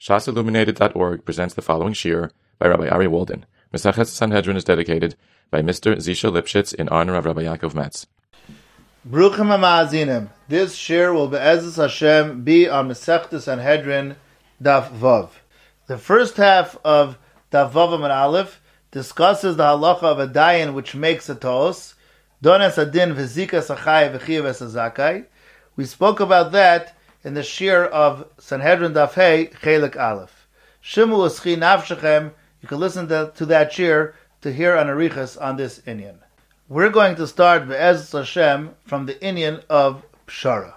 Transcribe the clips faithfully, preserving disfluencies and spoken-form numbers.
Shas Illuminated dot org presents the following shir by Rabbi Ari Walden. Mesechet Sanhedrin is dedicated by Mister Zisha Lipschitz in honor of Rabbi Yaakov Metz. Bruchim HaMa'azinim. This shir will be'ezus Hashem be on Mesechet Sanhedrin Daf Vav. The first half of Daf Vav Amud Aleph discusses the halacha of a dayan which makes a tos. Dones adin v'zikas achai v'chiv esazakai. We spoke about that in the shir of Sanhedrin Daf Hey Chelik Aleph. Shimu Eschi Nafshechem. You can listen to, to that shir to hear an arichas on this inyan. We're going to start be'ezus Hashem from the inyan of Pshara.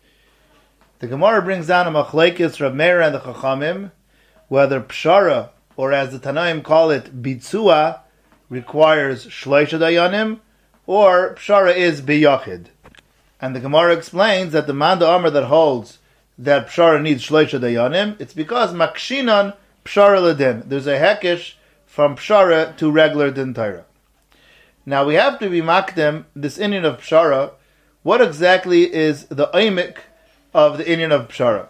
The Gemara brings down a machlekes Rav Meir and the Chachamim whether Pshara, or as the Tanaim call it, Bitzua, requires Shleisha Dayanim, or Pshara is Biyachid. And the Gemara explains that the Manda Amar that holds that Pshara needs Shleisha Dayanim, it's because Makshinan Pshara Ladin. There's a hekish from Pshara to regular Din Torah. Now we have to be makdim this inyan of Pshara. What exactly is the oimik of the inyan of Pshara?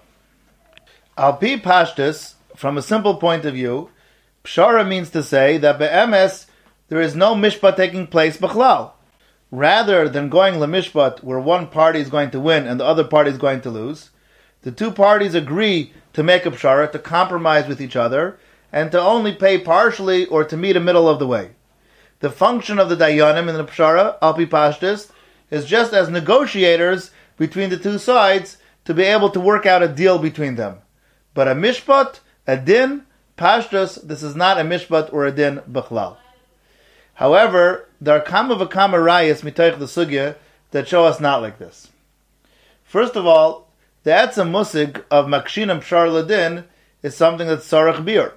Al pi pashtus, from a simple point of view, Pshara means to say that be'emes there is no mishpat taking place b'chlal. Rather than going lemishpat where one party is going to win and the other party is going to lose, the two parties agree to make a pshara, to compromise with each other, and to only pay partially or to meet a middle of the way. The function of the dayanim in the pshara, al pi pashtus, is just as negotiators between the two sides to be able to work out a deal between them. But a mishpat, a din, pashtus, this is not a mishpat or a din b'chlal. However, there are kama v'kama rayas mitoich the sugya that show us not like this. First of all, the etzem musig of makshinam pshar ladin is something that's sarach bir.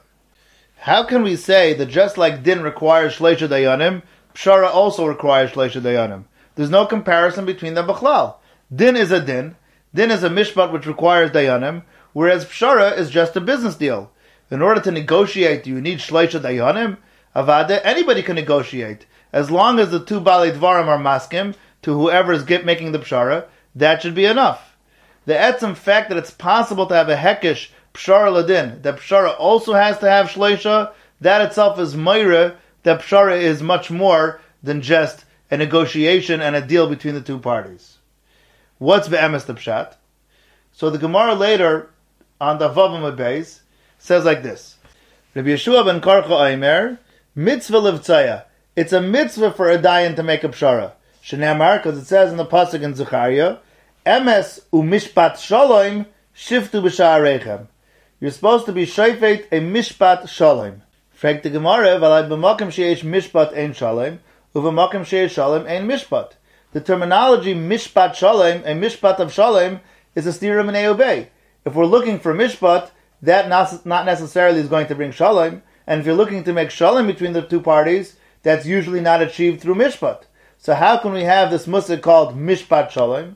How can we say that just like din requires shleisha dayanim, pshara also requires shleisha dayanim? There's no comparison between them b'chlal. Din is a din, din is a mishpat which requires dayanim, whereas pshara is just a business deal. In order to negotiate, do you need shleisha dayanim? Avada, anybody can negotiate. As long as the two balei dvarim are maskim to whoever is get, making the pshara, that should be enough. The etzem fact that it's possible to have a hekish pshara ladin, that pshara also has to have shleisha, that itself is meira, that pshara is much more than just a negotiation and a deal between the two parties. What's be'emes the pshat? So the Gemara later on the Vav Amud Beis says like this: Rabbi Yeshua ben Karcha Omer, mitzvah livtzaya. It's a mitzvah for a dayan to make a pshara. Shenamar, because it says in the pasuk in Zechariah, emes umishpat shalom shiftu b'sha'arechem. You're supposed to be shayfet a mishpat shalom. Frag the Gemara, v'alai b'makim sheyesh mishpat ein shalom, u'v'makim sheyesh shalom ein mishpat. The terminology mishpat shalom, a mishpat of shalom, is a stira minei obey. If we're looking for mishpat, that not, not necessarily is going to bring shalom. And if you're looking to make shalom between the two parties, that's usually not achieved through mishpat. So how can we have this musik called mishpat shalom?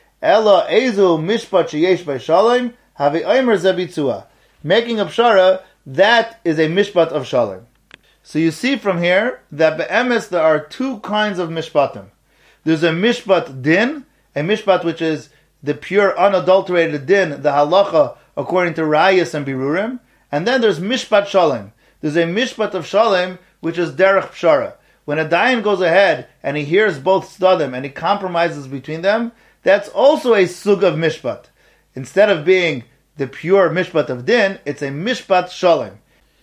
Ela ezu mishpat sheyesh by shalom, have omer zebitzua. Making a pshara, that is a mishpat of shalom. So you see from here that be'emes there are two kinds of mishpatim. There's a mishpat din, a mishpat which is the pure unadulterated din, the halacha according to rayas and birurim, and then there's mishpat shalom. There's a mishpat of shalom which is derech pshara. When a dayan goes ahead and he hears both tzadim and he compromises between them, that's also a sug of mishpat. Instead of being the pure mishpat of din, it's a mishpat shalom.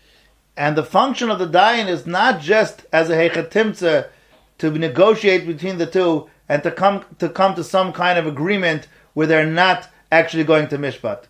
And the function of the dayan is not just as a hechatimtza to negotiate between the two and to come to come to some kind of agreement where they're not actually going to mishpat.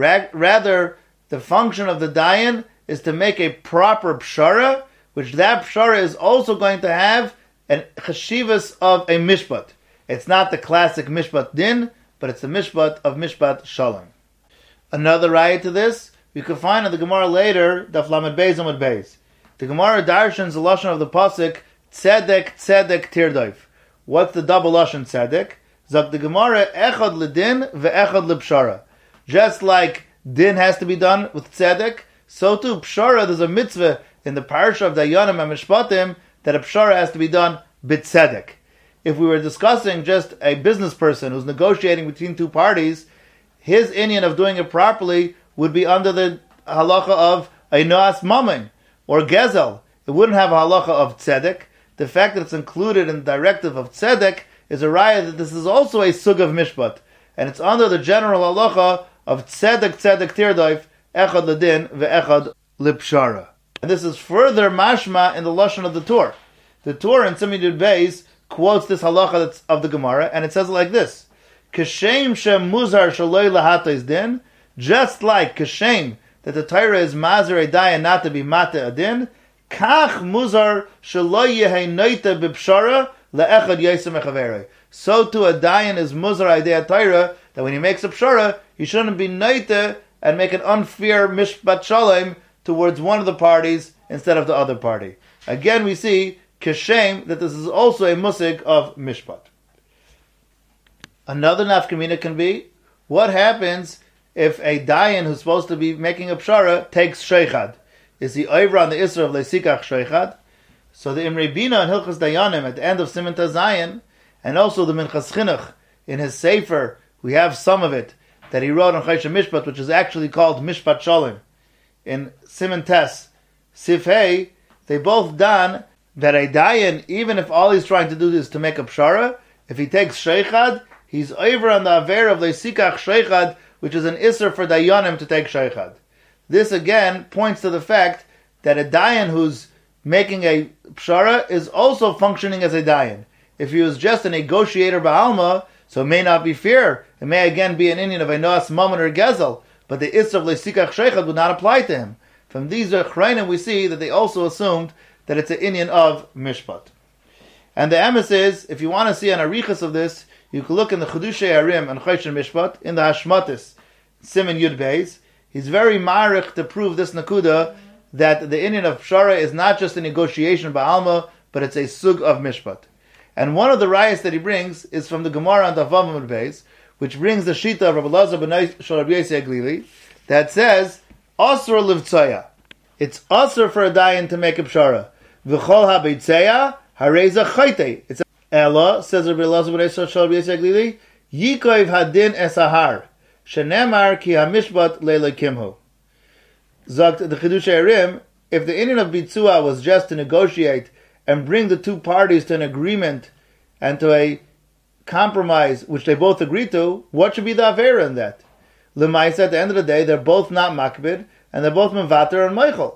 Rather, the function of the dayan is to make a proper pshara, which that pshara is also going to have an chashivas of a mishpat. It's not the classic mishpat din, but it's the mishpat of mishpat shalom. Another raya to this, we can find in the Gemara later, Daf Lamed Beis Amud Beis. The Gemara darshans the lashon of the pasuk, tzedek tzedek tirdoif. What's the double lashon tzedek? Zok the Gemara, echad ledin ve'echad lepshara. Just like din has to be done with tzedek, so too pshara, there's a mitzvah in the parsha of Dayanim and Mishpatim that a pshara has to be done b'tzedek. If we were discussing just a business person who's negotiating between two parties, his inyan of doing it properly would be under the halacha of einoas mammon or gezel. It wouldn't have a halacha of tzedek. The fact that it's included in the directive of tzedek is a raya that this is also a sug of mishpat, and it's under the general halacha of tzedek tzedek tirdoif echad ledin ve'echad lipshara. And this is further mashma in the lashon of the Torah. The Torah in Siman Yud Beis quotes this halacha that's of the Gemara, and it says it like this: Kashem shem muzar shaloi lahatais din, just like kashem that the Torah is mazer a dayan not to be mata adin, kach muzar shaloi yehei noita b'pshara le'echad yosem echaverei. So too a dayan is muzar a dayan Torah that when he makes a pshara, he shouldn't be noita and make an unfair mishpat shalom towards one of the parties instead of the other party. Again, we see kashem that this is also a musig of mishpat. Another nafkamina can be, what happens if a dayan who's supposed to be making a pshara takes sheichad? Is he over on the isra of leisikach sheichad? So the Imrei Bina and Hilchas Dayanim at the end of Siman Tazayin, and also the Minchas Chinuch in his Sefer, we have some of it that he wrote on Choshen Mishpat, which is actually called Mishpat Shalom. In Siman Tes Sifhei, they both done that a dayan, even if all he's trying to do is to make a pshara, if he takes sheichad, he's over on the aver of leisikach sheichad, which is an isser for dayanim to take sheichad. This again points to the fact that a dayan who's making a pshara is also functioning as a dayan. If he was just a negotiator ba'alma, so it may not be fair. It may again be an Indian of a noas mammon or gezel, but the isser of leisikach sheichad would not apply to him. From these achrayim we see that they also assumed that it's an Indian of mishpat. And the emes is, if you want to see an arichas of this, you can look in the Chedushay Arim and Choshen Mishpat, in the Hashmatis, Siman Yud Beis. He's very marich to prove this nakuda, that the Indian of pshara is not just a negotiation ba'alma, but it's a sug of mishpat. And one of the rayas that he brings is from the Gemara on Daf Vav Amud Beis, which brings the shita of Rabbi Elazar ben Rabbi Yossi Aglili, that says, Asur livtzaya. It's asur for a dayan to make a pshara. V'chol ha'beitzeya hareza chayte. It's Ella, says Rabbi Elazar ben Rabbi Yossi Aglili, Yikov hadin esahar. Shenemar ki hamishpat leile kimhu. Zakt the Chedushay Arim, if the Indian of Bitzua was just to negotiate and bring the two parties to an agreement and to a compromise which they both agree to, what should be the avera in that? L'maisa, at the end of the day, they're both not makbid and they're both mevater and meichel.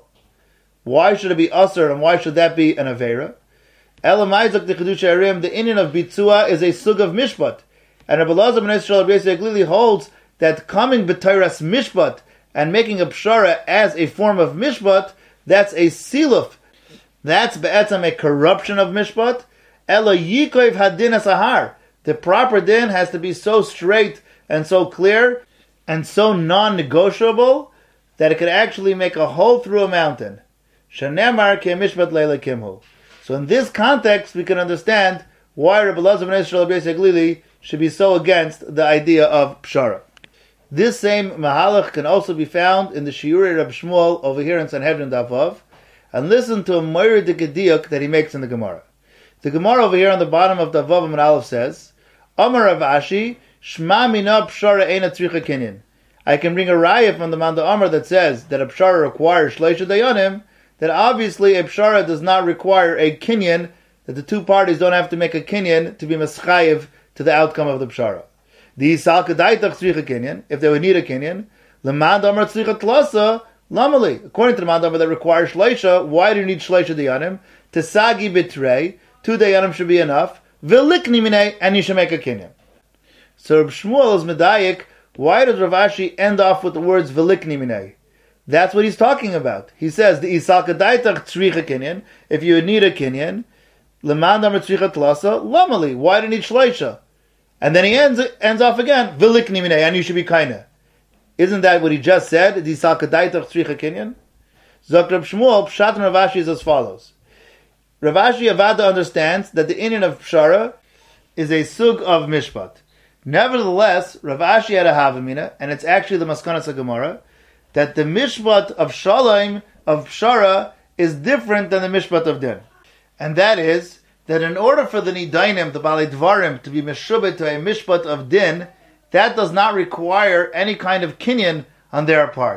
Why should it be usher and why should that be an avera? Elamaizak the Chedushay Arim, the Indian of Bitzua is a sug of mishpat, and Rabbi Elazar ben Rabbi Yossi Aglili holds that coming b'teiras mishpat and making a pshara as a form of mishpat, that's a siluf. That's be'etzam a corruption of mishpat. Ela yikov hadin asahar. The proper din has to be so straight and so clear and so non-negotiable that it could actually make a hole through a mountain. Shanemar ke mishpat leila kimhu. So in this context, we can understand why Rabbi Elazar ben Rabbi Yossi Aglili should be so against the idea of pshara. This same mahalach can also be found in the Shiurei Reb Shmuel over here in Sanhedrin Daf Vav, and listen to a moira de gediyuk that he makes in the Gemara. The Gemara over here on the bottom of Daf Vav Amud Aleph says, Amar Rav Ashi, Shma mina pshara eina tzricha kinyan. I can bring a raya from the Manda Amar that says that a pshara requires shleisha dayanim, that obviously a pshara does not require a kinyan, that the two parties don't have to make a kinyan to be meschayev to the outcome of the pshara. The Yisal Kedaitach tzricha kinyan, if they would need a kinyan, L'manda Amar tzricha tlasa, lamali. According to the Manda Amar that requires shleisha, why do you need shleisha dayanim? Tesagi bitrei, two dayanim should be enough. V'likni minei, and you should make a kinyan. So Reb Shmuel is medayik. Why does Rav Ashi end off with the words v'likni minei? That's what he's talking about. He says the Yisal Kedaitach tzricha kinyan. If you would need a kinyan, L'manda Amar tzricha tlasa, lamali. Why do you need shleisha? And then he ends ends off again, v'likni minei, and you should be kaina. Isn't that what he just said? The Yisal Kedaitach tzricha kinyan. Zok Reb Shmuel, Pshat and Rav Ashi is as follows. Rav Ashi Avada understands that the Indian of Pshara is a sug of mishpat. Nevertheless, Rav Ashi had a havamina, and it's actually the Maskanas HaGemara, that the mishpat of Shalom, of Pshara, is different than the mishpat of Din. And that is, that in order for the Nidainim, the Balei Dvarim, to be meshubet to a mishpat of Din, that does not require any kind of kinyan on their part.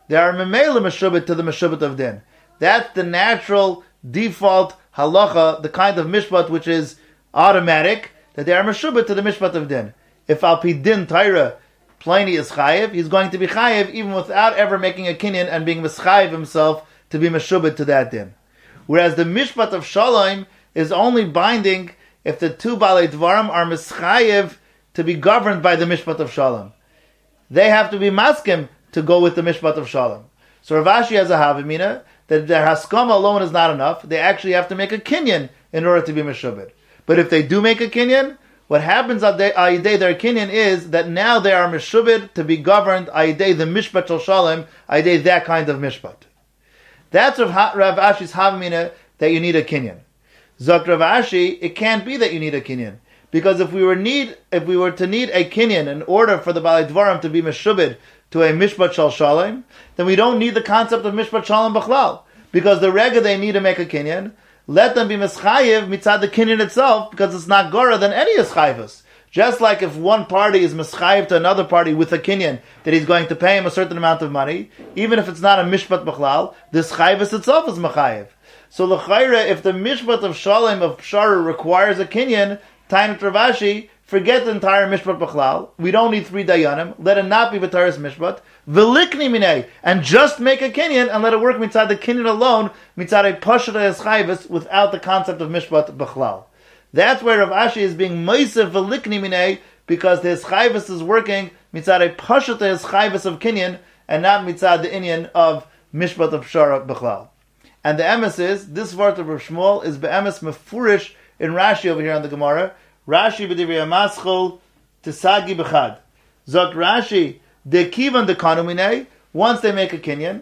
they are memela meshubit to the meshubit of din. That's the natural default halacha, the kind of mishpat which is automatic, that they are meshubit to the mishpat of din. If al pi din Torah Pliny is chayiv, he's going to be chayiv even without ever making a kinyan and being mischayiv himself to be meshubit to that din. Whereas the mishpat of shalom is only binding if the two balei dvarim are mischayiv to be governed by the mishpat of shalom. They have to be maskim to go with the mishpat of shalom. So Rav Ashi has a havamina that their haskama alone is not enough. They actually have to make a kinyan in order to be meshubit. But if they do make a kinyan, what happens at their kinyan is that now they are meshubit to be governed ayidei the mishpat shel shalom, ayidei that kind of mishpat. That's Rav Ashi's havamina that you need a kinyan. Zok Rav Ashi, it can't be that you need a kinyan, because if we were need if we were to need a kinyan in order for the balei dvarim to be meshubit to a mishpat shel shalom, then we don't need the concept of mishpat shalom b'chlal, because the rega they need to make a kinyan. Let them be mischayiv mitzad the kinyan itself, because it's not gora than any ischayvus. Just like if one party is mischayiv to another party with a kinyan, that he's going to pay him a certain amount of money, even if it's not a mishpat b'chlal, this chayvus itself is mechayiv. So l'chayre, if the mishpat of shalom of pshara requires a kinyan, Tainat Rav Ashi, forget the entire mishpat b'chlal. We don't need three dayanim. Let it not be b'taras mishpat. V'likni minei, and just make a kinyan and let it work mitzad the kinyan alone, mitzad a pashat eschayvus, without the concept of mishpat b'chlal. That's where Rav Ashi is being meisef v'likni minei, because the eschayvus is working mitzad a pashat eschayvus of kinyan and not mitzad the inyan of mishpat of pshara b'chlal. And the emes is, this word of Rav Shmuel is be'emes mefurish in Rashi over here on the Gemara. Rashi b'divrei Amaschol tisagi b'chad. Zok Rashi de kivan de kanumine. Once they make a kinyan,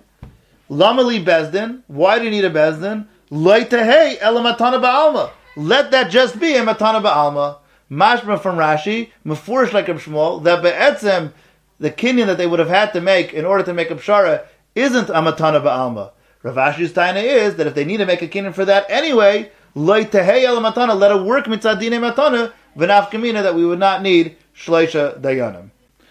lamali bezdin. Why do you need a bezdin? Loy tehei elamatana ba'alma. Let that just be a matana ba'alma. Mashma from Rashi, mefurish like Rav Shmuel, that be'etzem the kinyan that they would have had to make in order to make a pshara isn't a matana ba'alma. Rav Ashi's taina is that if they need to make a kinyan for that anyway, Loi tehei el matana, let it work mitzad dinei matana, v'naf kamina, that we would not need shleisha dayanim.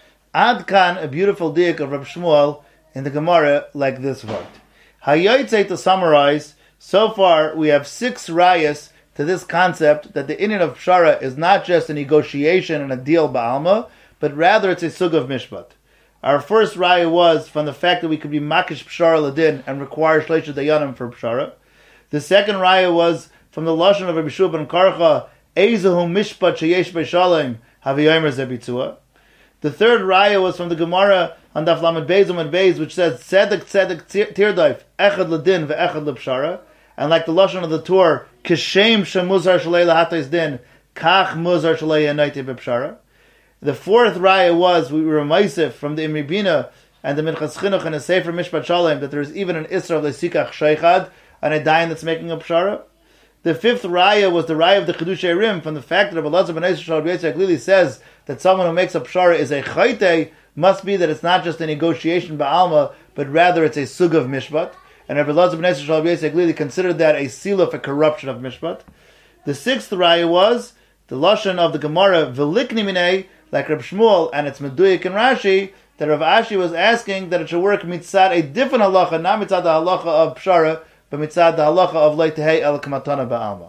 Ad kan, a beautiful diak of Rav Shmuel in the Gemara like this word. Hayotzei, to summarize, so far we have six rayas to this concept that the inyan of pshara is not just a negotiation and a deal ba'alma, but rather it's a sug of mishpat. Our first raya was from the fact that we could be makish pshara ladin and require shleisha dayanim for pshara. The second raya was from the lashon of Rabbi Shua ben Karcha, Eizahu mishpat sheyesh b'shalom haviyomer zebitzua. The third raya was from the Gemara on Daf Lamed Beis and Beis, which says tzedek tzedek tirdaif echad ladin ve'echad l'pshara, and like the lashon of the Torah, kishem shemuzar shalei lahatais din kach muzar shalei yanayti b'pshara. The fourth raya was we were meisef from the Imri Bina and the Minchas Chinuch and the Sefer Mishpat Shalom that there is even an isra of lesikach sheichad, and a dayan that's making a pshara. The fifth raya was the raya of the Chiddushei Rim, from the fact that Abelazar ben Yisrael Yitzchak says that someone who makes a pshara is a chayte, must be that it's not just a negotiation ba'alma, but rather it's a sug of mishpat. And Abelazar ben Yisrael Yitzchak considered that a seal of a corruption of mishpat. The sixth raya was the lashon of the Gemara v'likni minei, like Reb Shmuel, and it's meduyik in Rashi, that Rav Ashi was asking that it should work mitzad a different halacha, not mitzad the halacha of pshara, but mitzad the halacha of leitehei el kamatana ba'alma.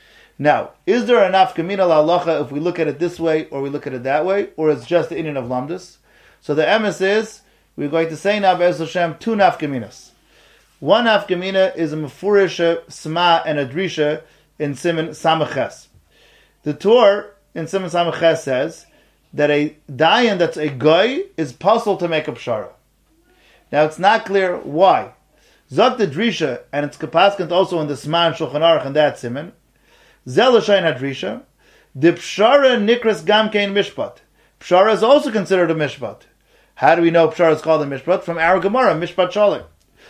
Now, is there enough kamina halacha if we look at it this way or we look at it that way, or it's just the inyan of lamdus? So the emes is we're going to say now Be'ez Hashem two nafkaminas. One nafkamina is a mefurisha sma and a drisha in Siman Samaches. The Torah in Siman Samaches says that a dayan that's a goy is puzzled to make a pshara. Now it's not clear why. Zok the Drisha, and it's kapaskant also in the Sma and Shulchan Aruch and that Siman. Zel L'shayin HaDrisha. The Pshara Nikras Gamkein Mishpat. Pshara is also considered a Mishpat. How do we know Pshara is called a Mishpat? From our Gemara, Mishpat Shalom.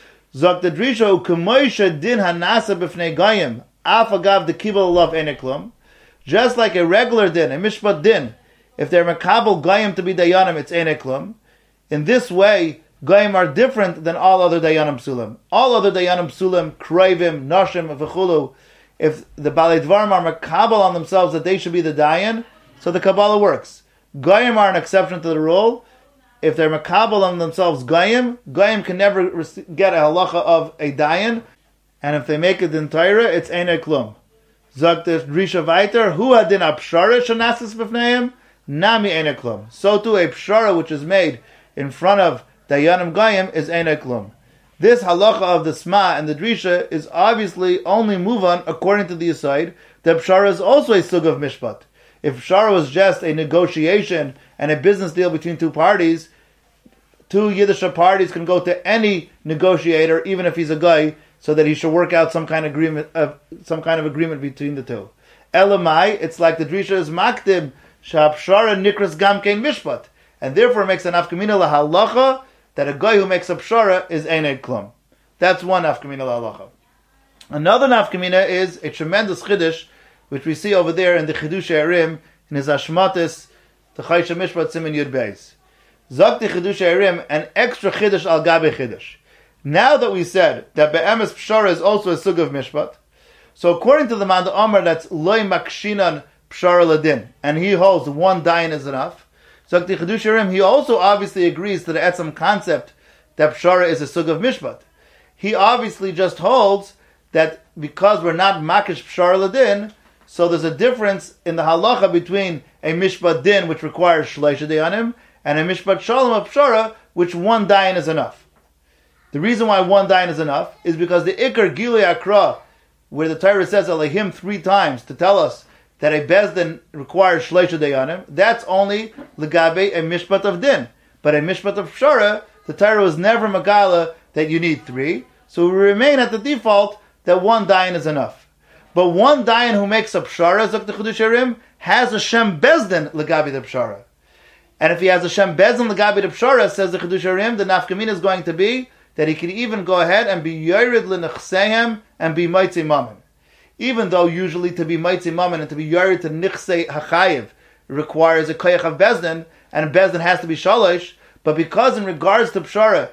Zok the Drisha, U'kemoisha din hanasa b'fnei goyim, af agav the kibul love eneklum. Just like a regular din, a Mishpat din, if they're makabel goyim to be dayanim, it's eneklum. In this way, goyim are different than all other dayanim psulim. All other dayanim psulim, kroivim, nashim, v'chulu, if the balei dvarim are makabel on themselves that they should be the dayan, so the Kabbalah works. Goyim are an exception to the rule. if they're makabel on themselves goyim, goyim can never get a halacha of a dayan, and if they make it in Torah, it's einay klum. Zog the drisha weiter, hu adin a pshara shenasis b'fneim, nami einay klum. So too a pshara which is made in front of dayanim goyim is einay klum. This halacha of the sma and the drisha is obviously only muvan according to the aside that pshara is also a sug of mishpat. If pshara was just a negotiation and a business deal between two parties, two Yiddish parties can go to any negotiator, even if he's a guy, so that he should work out some kind of agreement, uh, some kind of agreement between the two. Elamai, it's like the drisha is makdim shapshara nikras gamkein mishpat, and therefore makes an afkamina lahalacha that a guy who makes a pshara is einay klum. That's one afkamina lahalacha. Another nafkamina is a tremendous chiddush, which we see over there in the Chidush Erim, in his Ashmatis, the Chaysha Mishpat Siman Yud Beis. Zok the Chidush Erim, an extra chiddush al gabe chiddush. Now that we said that Be'emes Pshara is also a sug of Mishpat, so according to the man, the Omer, that's Loi Makshinan Pshara Ladin, and he holds one dayan is enough. Zok the Chidush Erim, he also obviously agrees to the etzem concept that Pshara is a sug of Mishpat. He obviously just holds that because we're not Makish Pshara Ladin, so there's a difference in the halacha between a mishpat din, which requires shleisha dayanim, and a mishpat shalom of pshara, which one dayan is enough. The reason why one dayan is enough is because the ikar gilui akra, where the Torah says alehim three times to tell us that a bezdin requires shleisha dayanim, that's only legabe a mishpat of din. But a mishpat of pshara, the Torah was never megala that you need three, so we remain at the default that one dayan is enough. But one dayan who makes a pshara, Zok the Chidush Erim, has a shem bezdin legabi the pshara. And if he has a shem bezdin legabi the pshara, says the Chidush Erim, the nafkamina is going to be that he can even go ahead and be yored lenechsehem and be maitzi mammon. Even though usually to be maitzi mammon and to be yored to nichse hachayiv requires a koyach of bezdin, and bezdin has to be shalosh, but because in regards to pshara,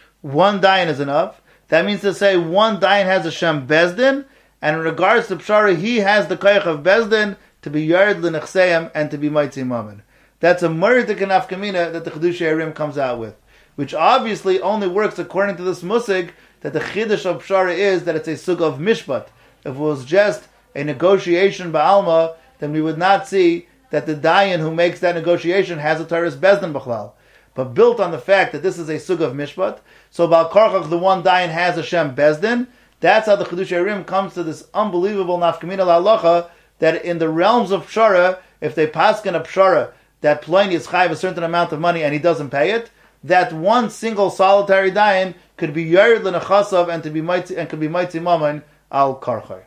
one dayan is enough, that means to say one dayan has a shem bezdin, and in regards to pshara, he has the koyach of bezdin to be yared lenechseim and to be maitzi mammon. That's a meritik and afkamina that the Chidush Erim comes out with, which obviously only works according to this musig that the chiddush of pshara is that it's a sug of mishpat. If it was just a negotiation ba'alma, then we would not see that the dayan who makes that negotiation has a Torah's bezdin b'chlal. But built on the fact that this is a sug of mishpat, so Bal Karchach, the one dayan, has a shem bezdin. That's how the Chidush Erim comes to this unbelievable nafkamina la'alacha that in the realms of pshara, if they paskin a pshara that Pliny is chayiv a certain amount of money and he doesn't pay it, that one single solitary dayan could be yared lenechasav and to be mighty and could be mighty mammon al karchay.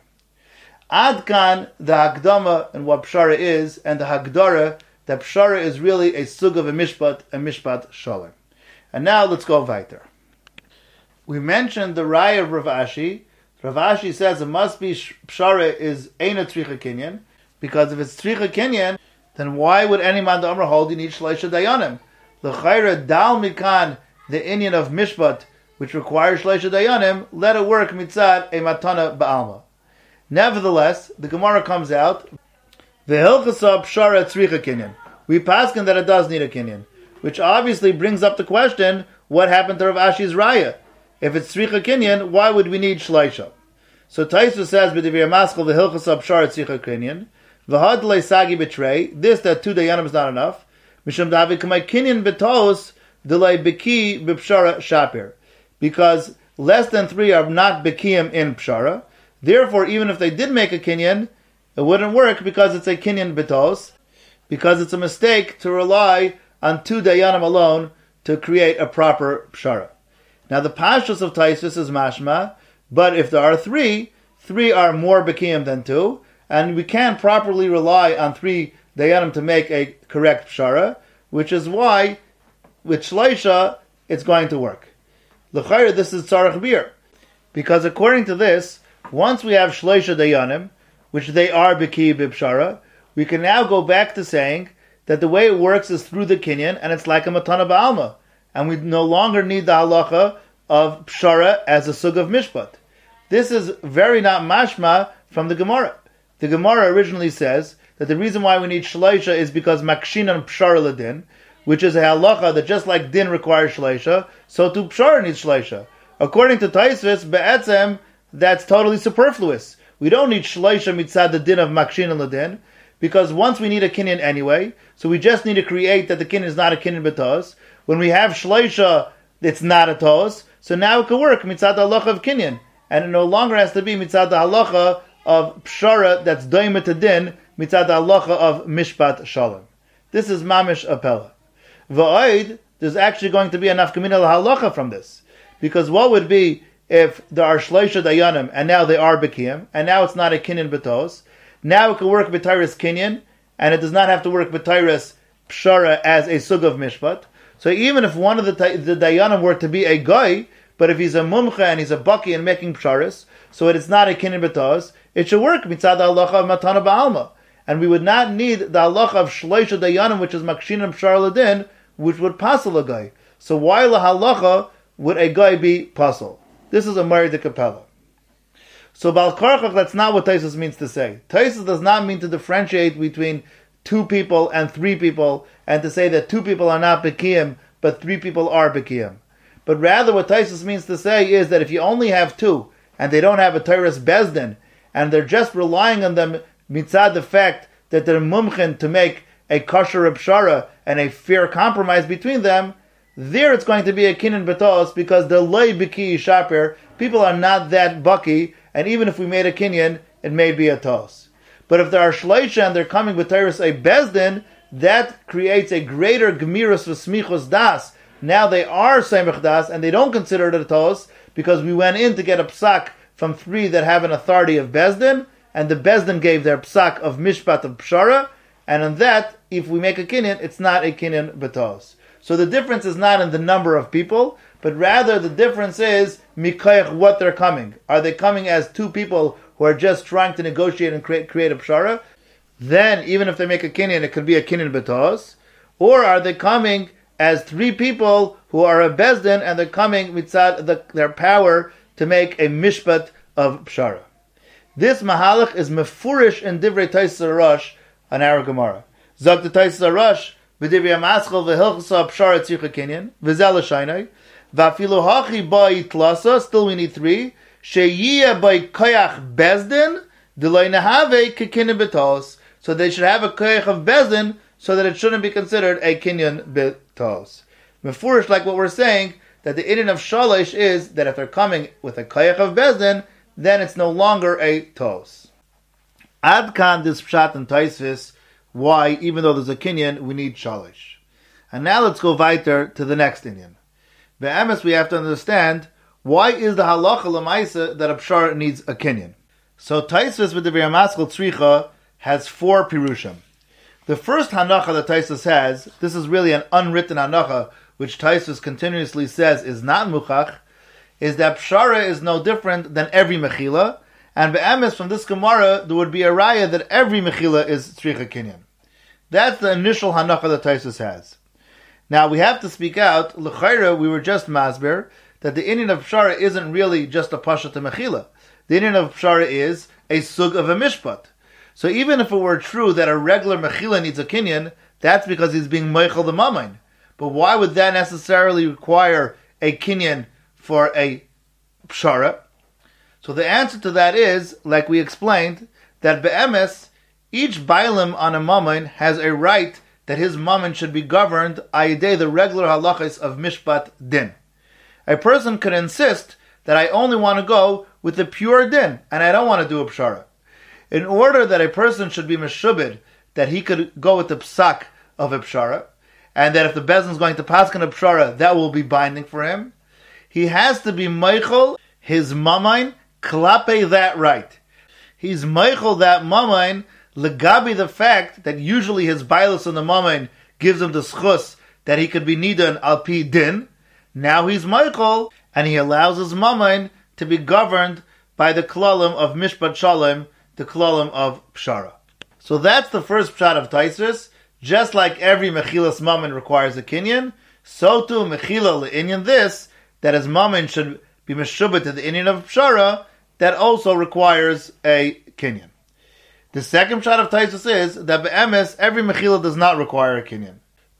Adkan the hakdama and what pshara is, and the hagdara that pshara is really a sug of a mishpat, a mishpat shalom. And now let's go weiter. We mentioned the raya of Rav Ashi. Rav Ashi says it must be pshara is eina tzricha kinyan, because if it's tzricha kinyan, then why would any man the Amr hold you need shleisha dayanim? L'chayra dal mikan the inyan of mishpat, which requires shleisha dayanim, let it work mitzad a matana ba'alma. Nevertheless, the Gemara comes out the hilchasa pshara tzricha kinyan. We paskin that it does need a kinyan, which obviously brings up the question: what happened to Rav Ashi's raya? If it's tzricha kinyan, why would we need shleisha? So Taisus says, "B'divir maskal v'hilchasa pshara tzricha kinyan v'had le'sagi betray." This that two dayanim is not enough. Mishum david k'may kinyan betos delay beki b'pshara shapir, because less than three are not bekiyim in pshara. Therefore, even if they did make a kinyan, it wouldn't work because it's a kinyan betos, because it's a mistake to rely on two dayanim alone to create a proper pshara. Now the pashtus of Taisus is mashma, but if there are three, three are more bekiyim than two, and we can't properly rely on three dayanim to make a correct pshara, which is why with shleisha it's going to work. L'chayr, this is tzarech bir, because according to this, once we have shleisha dayanim, which they are beki b'pshara, we can now go back to saying that the way it works is through the kinyan, and it's like a matana ba'alma, and we no longer need the halacha of pshara as a sug of mishpat. This is very not mashma from the Gemara. The Gemara originally says that the reason why we need shleisha is because makshinan pshara ladin, which is a halacha that just like din requires shleisha, so too pshara needs shleisha. According to Taisvis, be'etzem, that's totally superfluous. We don't need shleisha mitzad the din of makshin and ladin, because once we need a kinyan anyway, so we just need to create that the kinyan is not a kinyan betos. When we have shleisha, it's not a tos, so now it can work mitzad the halacha of kinyan, and it no longer has to be mitzad the halacha of pshara that's doimet to din, mitzad the halacha of mishpat shalom. This is mamish apela. Va'oid, there's actually going to be enough nafkamina halacha from this, because what would be if there are shleisha dayanim and now they are bekiyim, and now it's not a kinyan betos, now it can work b'tyrus kinyan, and it does not have to work b'tyrus pshara as a sug of mishpat. So even if one of the, the dayanim were to be a guy, but if he's a mumcha and he's a baki and making psharas, so it is not a kinyan betos, it should work mitzad halacha of matana ba'alma. And we would not need the halacha of shleisha dayanim, which is makshin and pshar ladin, which would passel a guy. So why la halacha would a guy be passel? This is a Mari de Capella. So Bal Karchach, that's not what Taisus means to say. Taisus does not mean to differentiate between two people and three people, and to say that two people are not Bekiyim, but three people are Bekiyim. But rather what Taisus means to say is that if you only have two, and they don't have a Tyrus Bezdin, and they're just relying on them mitzad the fact that they're mumchin to make a kosher pshara and a fair compromise between them, there it's going to be a kinyan betos, because the loy biki shaper, people are not that bucky, and even if we made a kinyan, it may be a tos. But if there are shleisha and they're coming with Tyrus a bezdin, that creates a greater gemiras v'smichos das. Now they are semich das, and they don't consider it a tos, because we went in to get a psak from three that have an authority of bezdin, and the bezdin gave their psak of mishpat of pshara, and on that, if we make a kinyan, it's not a kinyan betos. So the difference is not in the number of people, but rather the difference is mikayach what they're coming. Are they coming as two people who are just trying to negotiate and create, create a pshara? Then, even if they make a kinyan, it could be a kinyan betos. Or are they coming as three people who are a bezdin, and they're coming mitzad the, their power to make a mishpat of pshara? This mahalach is mefurish in divrei Taisus Rosh on our Gemara. Zok the Taisus Rosh, v'divrei amaschal v'hilchasa pshara tzircha kinyan, v'zel l'shaynai, v'afilu hachi bai tlasa, still we need three, sheyiyah bai koyach bezdin, d'loi nehave kekinyan betos. So they should have a koyach of bezdin, so that it shouldn't be considered a kinyan betos. Mefurish, like what we're saying, that the inyan of shalish is that if they're coming with a koyach of bezdin, then it's no longer a tos. Adkan this pshat and taisvis, why, even though there's a kinyan, we need shalish. And now let's go weiter to the next inyan. Be'emes, we have to understand, why is the halacha l'maisa that a pshar needs a kinyan? So taisvis with the v'yamaskal tzricha has four pirushim. The first hanacha that Taisus has, this is really an unwritten hanacha, which Taisus continuously says is not muchach, is that pshara is no different than every mechila, and be'emes from this Gemara, there would be a raya that every mechila is tzricha kinyan. That's the initial hanacha that Taisus has. Now we have to speak out, l'chayra, we were just masber, that the inyan of pshara isn't really just a pasha to mechila. The inyan of pshara is a sug of a mishpat. So even if it were true that a regular mechila needs a kinyan, that's because he's being meichel the mamain. But why would that necessarily require a kinyan for a pshara? So the answer to that is, like we explained, that be'emes, each bailim on a mamain has a right that his mamain should be governed ayidei the regular halachas of mishpat din. A person could insist that I only want to go with the pure din, and I don't want to do a pshara. In order that a person should be meshubed, that he could go with the psak of a pshara, and that if the bezin is going to paskin a pshara, that will be binding for him, he has to be meichel his mamain klape that right. He's meichel that mamain legabi the fact that usually his bailus on the mamain gives him the schus that he could be nidan al pi din. Now he's meichel, and he allows his mamain to be governed by the klalim of mishpat shalom, the klalim of pshara. So that's the first pshat of Taisus. Just like every mechilas mammon requires a kinyan, so too mechila le'inyan this, that his mammon should be meshubet to the inyan of pshara, that also requires a kinyan. The second pshat of Taisus is that be'emes, every mechila does not require a kinyan.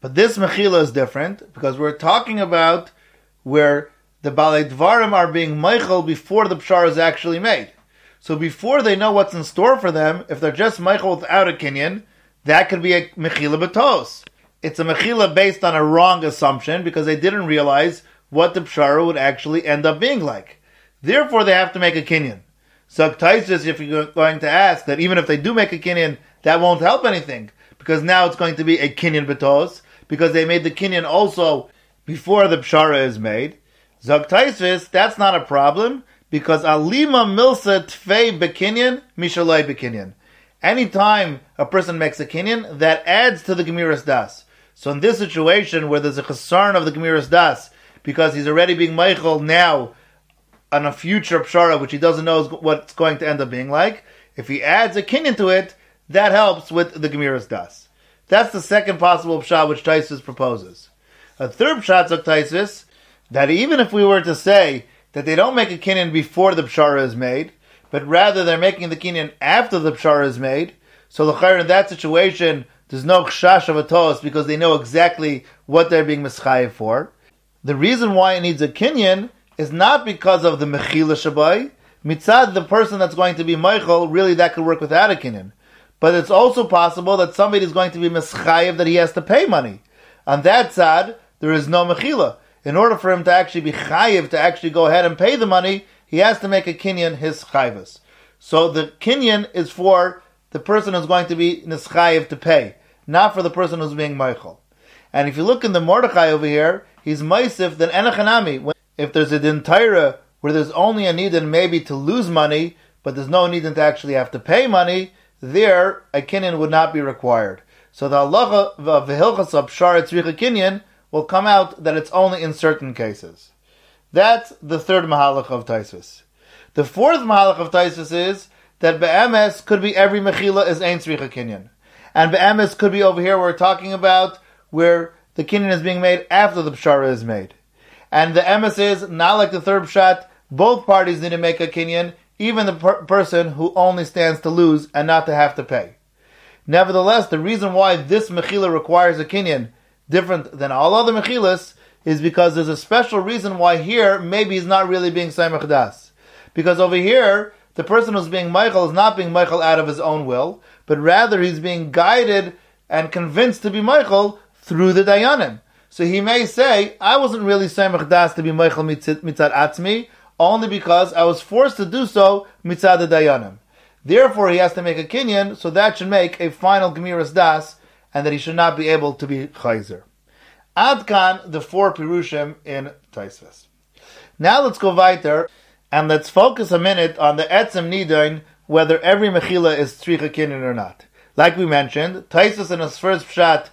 But this mechila is different because we're talking about where the balei dvarim are being meichel before the pshara is actually made. So before they know what's in store for them, if they're just meichel without a kinyan, that could be a mechila b'tos. It's a mechila based on a wrong assumption because they didn't realize what the pshara would actually end up being like. Therefore, they have to make a kinyan. So Taisus, if you're going to ask that even if they do make a kinyan, that won't help anything because now it's going to be a kinyan b'tos because they made the kinyan also before the pshara is made. Zog Taisus, that's not a problem because alima milsa tfei bekinyan mishalei bekinyan. Anytime a person makes a kinyan, that adds to the gemiras das. So in this situation where there's a chasarn of the gemiras das, because he's already being meichel now on a future pshara, which he doesn't know what it's going to end up being like, if he adds a kinyan to it, that helps with the gemiras das. That's the second possible pshat which Taisus proposes. A third pshat of Taisus, that even if we were to say that they don't make a kinyan before the pshara is made, but rather they're making the kinyan after the pshara is made, so l'chayr in that situation, there's no chash of a tos because they know exactly what they're being mischayev for. The reason why it needs a kinyan is not because of the mechila shabai. Mitzad, the person that's going to be meichel, really that could work without a kinyan. But it's also possible that somebody is going to be mischayev that he has to pay money. On that side, there is no mechila. In order for him to actually be chayev, to actually go ahead and pay the money, he has to make a kinyan his chayvus. So the kinyan is for the person who's going to be nischayev to pay, not for the person who's being meichel. And if you look in the Mordechai over here, he's meisif than enochanami. If there's a din Torah where there's only a need maybe to lose money, but there's no need to actually have to pay money, there a kinyan would not be required. So the halacha of v'hilchas of pshara tzricha kinyan will come out that it's only in certain cases. That's the third mahalach of Taisus. The fourth mahalach of Taisus is that be'emes could be every mechila is ein tzricha kinyan. And be'emes could be over here we're talking about where the kinyan is being made after the pshara is made. And the emes is, not like the third pshat, both parties need to make a kinyan, even the per- person who only stands to lose and not to have to pay. Nevertheless, the reason why this mechila requires a kinyan, different than all other mechilas, is because there's a special reason why here maybe he's not really being saimach das. Because over here, the person who's being meichel is not being meichel out of his own will, but rather he's being guided and convinced to be meichel through the dayanim. So he may say, I wasn't really saimach das to be meichel mitzad atzmi, only because I was forced to do so mitzad the dayanim. Therefore he has to make a kinyan, so that should make a final gemiras das, and that he should not be able to be chayzer. Adkan, the four pirushim in Taisus. Now let's go weiter, and let's focus a minute on the etzem nidain, whether every mechila is tzricha kinyan or not. Like we mentioned, Taisus in his first pshat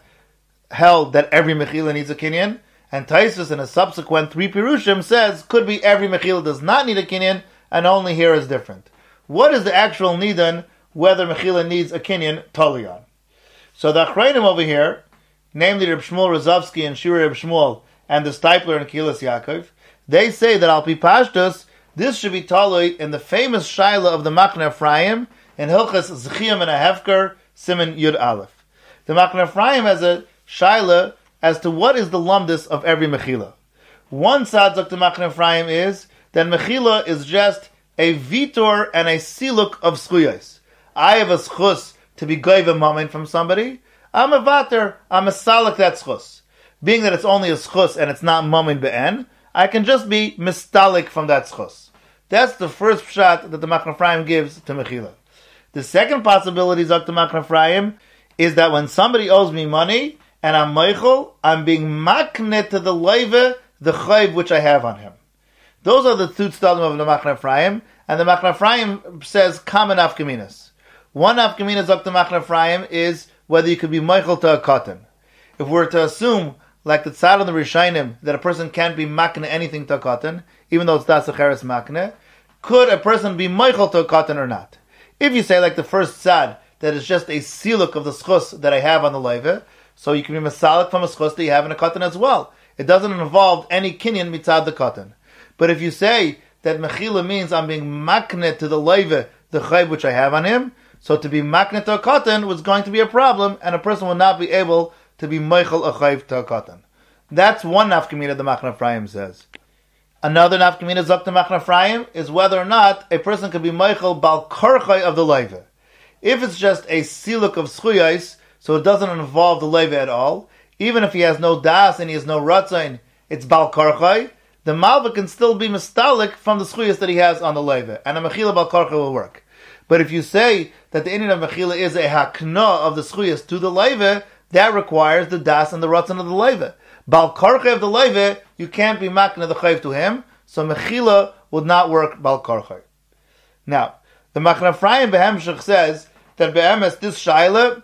held that every mechila needs a kinyan, and Taisus in a subsequent three pirushim says could be every mechila does not need a kinyan, and only here is different. What is the actual nidain, whether mechila needs a kinyan, talion? So the achrayim over here, namely Reb Shmuel Rozovsky and Shira Reb Shmuel and the Stipler and Kilas Yaakov, they say that al pi pashtus, this should be talui in the famous shaila of the Machne Ephraim in Hilchas Zechiyam and a Hefker, Siman Yud Aleph. The Machne Ephraim has a shaila as to what is the lumdus of every mechila. One side of the Machne Ephraim is that mechila is just a vitor and a siluk of schuyos. I have a schus to be goyve a moment from somebody. I'm a vater, I'm a salak that schus. Being that it's only a schus and it's not moment be'en, I can just be mistalik from that schus. That's the first pshat that the Machne Ephraim gives to mechila. The second possibility, Zok the Machne Ephraim, is that when somebody owes me money and I'm meichel, I'm being makne to the leive, the chayv which I have on him. Those are the two tzadim of the Machne Ephraim, and the Machne Ephraim says common afkaminas. One afkaminas, Zok the Machne Ephraim, is whether you could be meichel to a cotton. If we're to assume, like the tzad on the Rishainim, that a person can't be makne anything to a cotton, even though it's das acheres makne, could a person be meichel to a cotton or not? If you say like the first tzad, that is just a siluk of the schus that I have on the leive, so you can be masalik from a schus that you have in a cotton as well. It doesn't involve any kinyan mitzad the cotton. But if you say that mechila means I'm being makne to the leive, the chayv which I have on him, so to be makne to a cotton was going to be a problem, and a person will not be able to be Meichel a Chayv to a Katan. That's one nafkamina the Machna Ephraim says. Another nafkamina Zok to Machna Ephraim is whether or not a person can be Meichel Bal Korchai of the Leiva. If it's just a siluk of Schuyais, so it doesn't involve the Leiva at all, even if he has no Das and he has no Ratzain, it's Bal Korchai, the Malva can still be Mistalik from the Schuyas that he has on the Leiva, and a Mechila Bal Korchai will work. But if you say that the Indian of Mechila is a Hakna of the Schuyas to the Leiva, that requires the Das and the Ratzon of the Leiva. Bal Korchai of the Leiva, you can't be Makna the Chayv to him, so Mechila would not work Bal Korchai. Now, the Machna Ephraim Behemshech says that Be'emes, this Shaila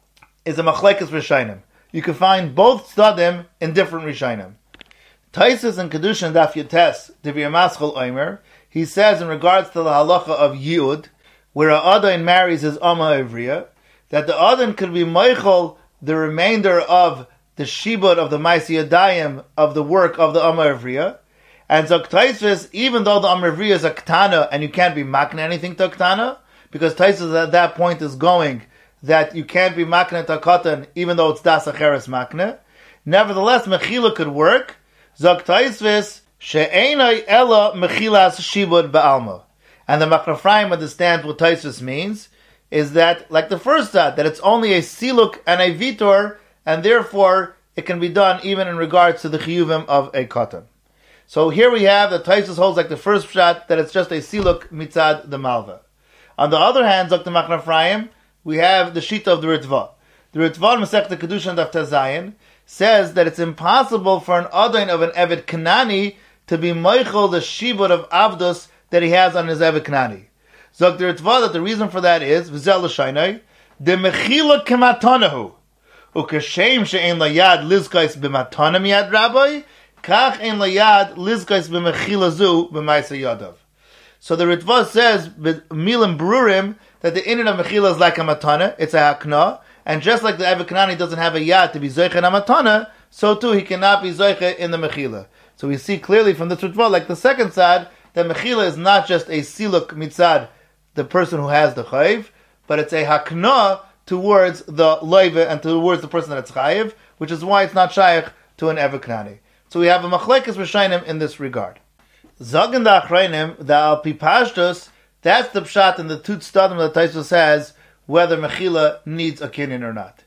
is a Machlekes Rishainim. You can find both Tzadim in different Rishainim. Taisus and Kedushin Daf Yates, Divir Maschel Omer, he says in regards to the halacha of Yud, where a Adon marries his Amma Ivriya, that the Adon could be Meichel the remainder of the Shibud of the Maisi Yadayim of the work of the Amma Ivriya, and Zok Taisus, even though the Amma Ivriya is a Ktana and you can't be Makna anything to Ktana, because Taisus at that point is going that you can't be Makna to Katan even though it's Das Acheres Makna, nevertheless Mechila could work. Zok Taisus, She'enai Ela Mechilas Shibud Ba'alma. And the Machna Ephraim understands what Taisus means, is that, like the first thought, that it's only a siluk and a vitor, and therefore it can be done even in regards to the chiyuvim of a katan. So here we have that Taisus holds like the first shot, that it's just a siluk mitzad the malva. On the other hand, Dr. Machna Ephraim, we have the shita of the Ritva. The Ritva Masechta Kedushin Daf Tazayin says that it's impossible for an Adain of an Evet Kanani to be Meichel the Shibud of Avdus that he has on his Evet Kanani. So the Ritva, that the reason for that is, V'zel L'shaynai, the Mechila Kematanahu, Ukashem she'en layad lizkais b'matana miyad rabbi, kach en layad lizkais b'mechila zu b'maisa yadav. So the Ritva says, Milim Brurim, that the inyan of Mechila is like a matana, it's a hakna, and just like the Evet Kanani doesn't have a yad to be zoiche in a matana, so too he cannot be zoiche in the Mechila. So we see clearly from this Ritva, like the second side, that Mechila is not just a siluk mitzad, the person who has the chayiv, but it's a hakna towards the loiva and towards the person that's chayiv, which is why it's not shaykh to an Evet Kanani. So we have a machlekes rishayim in this regard. Zagen da achrayim, the al pipashtos, that's the pshat in the two tzadim that Taisus says whether Mechila needs a kinyan or not.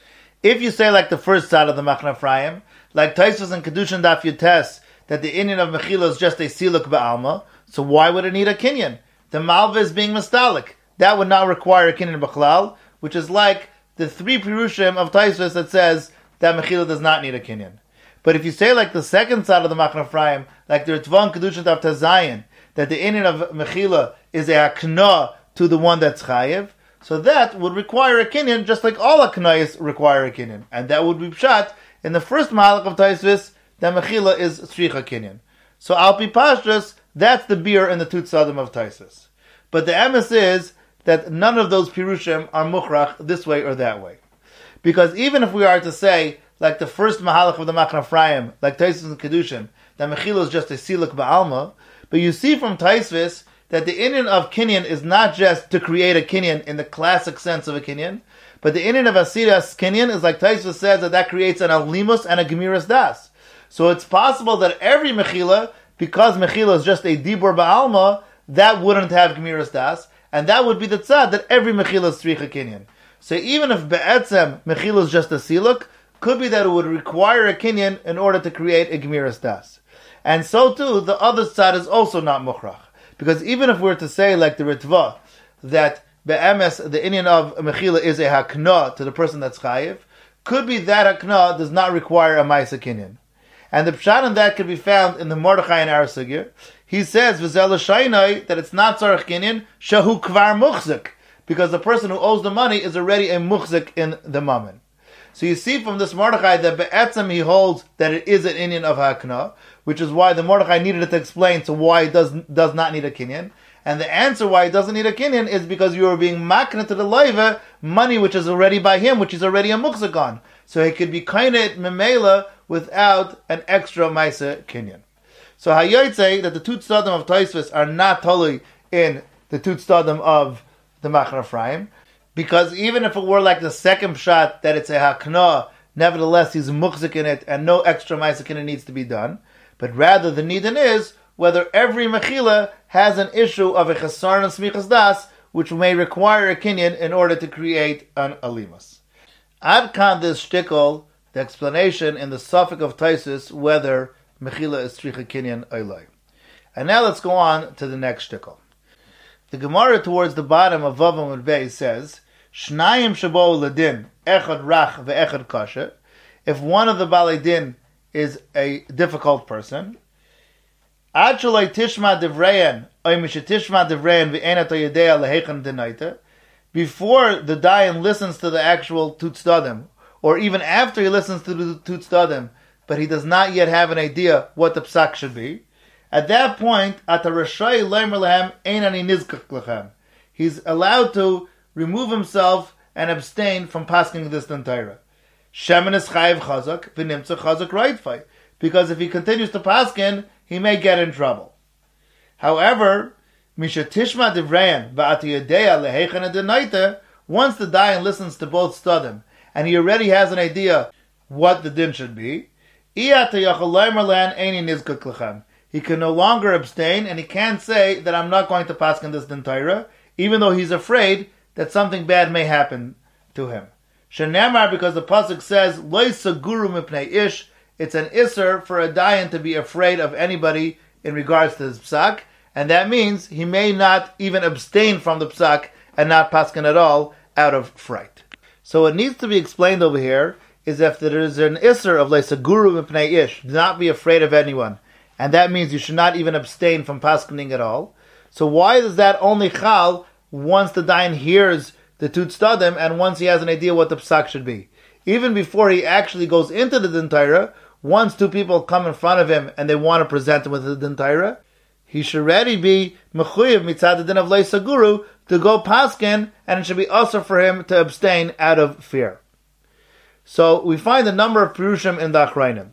If you say like the first side of the Machna Ephraim, like Taisus and Kedushin Daf Yutes, that the inyan of Mechila is just a siluk ba'alma, so why would it need a kinyan? The malva is being mistalik. That would not require a kinyan b'chlal, which is like the three pirushim of Taisus that says that Mechila does not need a kinyan. But if you say like the second side of the Machna Ephraim, like the Ritvan Kedushin Daf Tazayin, that the inyan of Mechila is a hakna to the one that's chayiv, so that would require a kinyan, just like all haknayos require a kinyan. And that would be pshat in the first mahalach of Taisus, that Mechila is tzricha kinyan. So Alpi Pashtus, that's the beer in the two tzadim of Taisus. But the emes is that none of those pirushim are mukhrach this way or that way. Because even if we are to say, like the first mahalach of the Machna Ephraim, like Taisus and Kedushin, that Mechila is just a siluk ba'alma, but you see from Taisus that the inyan of kinyan is not just to create a kinyan in the classic sense of a kinyan, but the inyan of asiras kinyan is like Taisus says that that creates an alimus and a gemiras das. So it's possible that every Mechila, because Mechila is just a dibur ba'alma, that wouldn't have gemiras das, and that would be the tzad that every Mechila is tzricha kinyan. So even if be'etzem Mechila is just a siluk, could be that it would require a kinyan in order to create a gemiras das. And so too, the other side is also not mukhrach. Because even if we were to say, like the Ritva, that be'emes, the inyan of Mechila is a hakna to the person that's chayiv, could be that hakna does not require a ma'isa kinyan. And the pshat on that could be found in the Mordechai and Arasugir. He says, V'zel Shainai, that it's not tzarech kinyan, shahu kvar muchzik, because the person who owes the money is already a muchzik in the mammon. So you see from this Mordechai that be'etzem he holds that it is an inyan of hakna, which is why the Mordechai needed it to explain to why it does, does not need a kinyan. And the answer why it doesn't need a kinyan is because you are being makna to the loiva money which is already by him, which is already a muchzik on. So he could be kainet memela without an extra maisa kinyan. So Hayyot say that the two tzadim of Taisus are not totally in the two tzadim of the Machna Ephraim, because even if it were like the second pshat that it's a hakna nevertheless he's muchzik in it and no extra ma'aseh needs to be done. But rather the nidin is whether every mechila has an issue of a chasar and smichas das, which may require a kinyan in order to create an alimus. Ad kan this shtickle, the explanation in the suffix of Taisus, whether mechila is tzricha kinyan oilai. And now let's go on to the next shtickle. The Gemara towards the bottom of Vav Amud Beis says, Shnayim shabo ladin, echad rach ve'echad kasha. If one of the balei din is a difficult person, ad shaloi tishma divreyan, oy mishetishma divreyan ve'enat oyedea lehechan denaita. Before the dayan listens to the actual tutstadim, or even after he listens to the tutstadim, but he does not yet have an idea what the psak should be, at that point, he's allowed to remove himself and abstain from pasking this Tantaira. Shemen is chayiv chazak, v'nimtza chazak raitfai. Because if he continues to paskin, he may get in trouble. However, mishatishma divreyan v'atiyadeya lehechan denaita. Once the dayan listens to both stadim, and he already has an idea what the din should be, he can no longer abstain, and he can't say that I'm not going to paskin this din Torah, even though he's afraid that something bad may happen to him. Shenemar, because the pasuk says, Lo saguru mipnei ish, it's an isser for a dayan to be afraid of anybody in regards to his psak, and that means he may not even abstain from the psak and not paskin at all out of fright. So what needs to be explained over here is if there is an isser of Lo saguru mipnei ish, do not be afraid of anyone, and that means you should not even abstain from paskining at all. So why is that only chal once the dayan hears the tutstadim and once he has an idea what the psak should be? Even before he actually goes into the din Torah, once two people come in front of him and they want to present him with the din Torah, he should already be mechuyev mitzad the din of Lo saguru to go paskin, and it should be also for him to abstain out of fear. So we find a number of perushim in the Achrayim.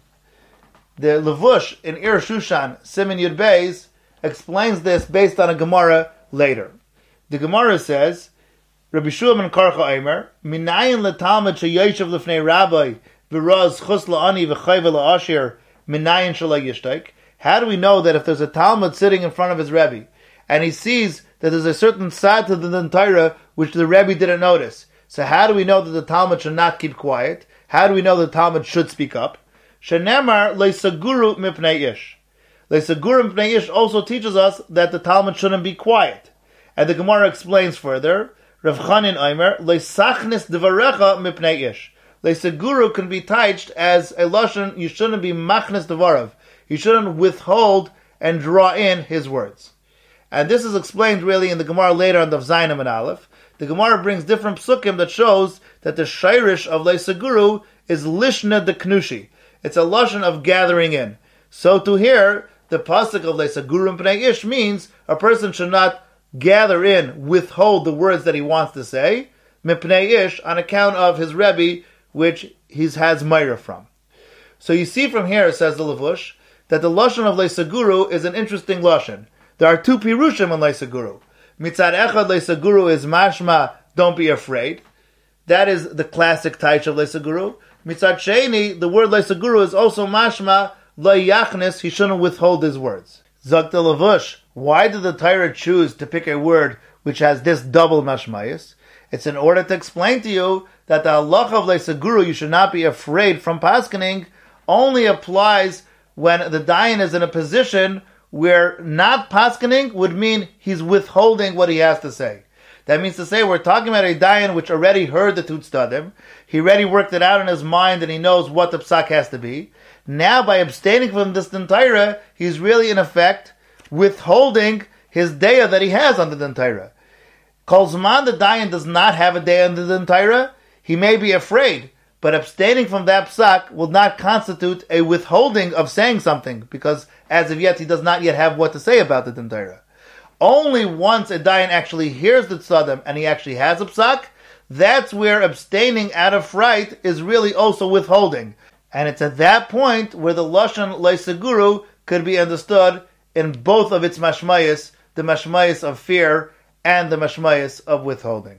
The Levush in Ir Shushan, Siman Yud Beis, explains this based on a Gemara later. The Gemara says, Rabbi Shua ben Karcha Eimer, Minayin letalmud sheyoshev lefnei rabbi v'raz chus la'ani v'chayve la'ashir minayin shalai yishtaik. How do we know that if there's a Talmud sitting in front of his Rebbe, and he sees that there's a certain side to the din Torah which the Rebbe didn't notice, so how do we know that the Talmud should not keep quiet? How do we know that the Talmud should speak up? Shenemar leisaguru mipnei ish. Leisaguru mipnei ish also teaches us that the Talmud shouldn't be quiet. And the Gemara explains further, Rav Chanin Omer, leisachnis devarecha mipnei ish. Leisaguru can be touched as a lashon, you shouldn't be machnis devarav. You shouldn't withhold and draw in his words. And this is explained really in the Gemara later on the Zayin and Aleph. The Gemara brings different psukim that shows that the shairish of leisaguru is lishna de knushi. It's a lashon of gathering in. So to hear the pasuk of leisaguru pnei ish means a person should not gather in, withhold the words that he wants to say, mipnei ish, on account of his Rebbe, which he has Meira from. So you see from here, says the Levush, that the lashon of leisaguru is an interesting lashon. There are two pirushim on leisaguru. Mitzad echad leisaguru is mashma, don't be afraid. That is the classic taich of leisaguru. Mitzad sheni, the word leisaguru is also mashma, lo yachnis, he shouldn't withhold his words. Zok the Levush, why did the Torah choose to pick a word which has this double mashmayis? It's in order to explain to you that the halacha of leisaguru, you should not be afraid from paskening, only applies when the dayan is in a position where not paskening would mean he's withholding what he has to say. That means to say we're talking about a dayan which already heard the tutstadim, he already worked it out in his mind and he knows what the psak has to be. Now by abstaining from this din Torah, he's really in effect withholding his daya that he has on the din Torah. Kol zman the dayan does not have a daya on the din Torah, he may be afraid, but abstaining from that psak will not constitute a withholding of saying something, because as of yet he does not yet have what to say about the din Torah. Only once a dayan actually hears the tzadim and he actually has a psak, that's where abstaining out of fright is really also withholding. And it's at that point where the lashon leisaguru could be understood in both of its mashmayis, the mashmayis of fear and the mashmayis of withholding.